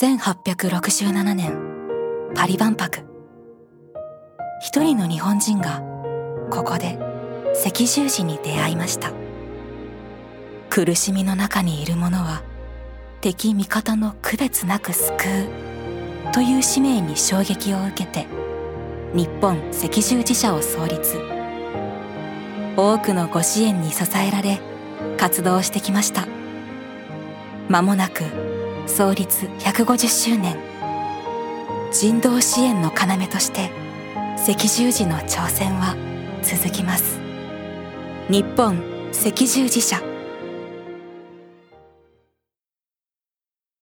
1867年パリ万博。一人の日本人がここで赤十字に出会いました。苦しみの中にいる者は敵味方の区別なく救うという使命に衝撃を受けて日本赤十字社を創立。多くのご支援に支えられ活動してきました。間もなく創立150周年。人道支援の要として赤十字の挑戦は続きます。日本赤十字社。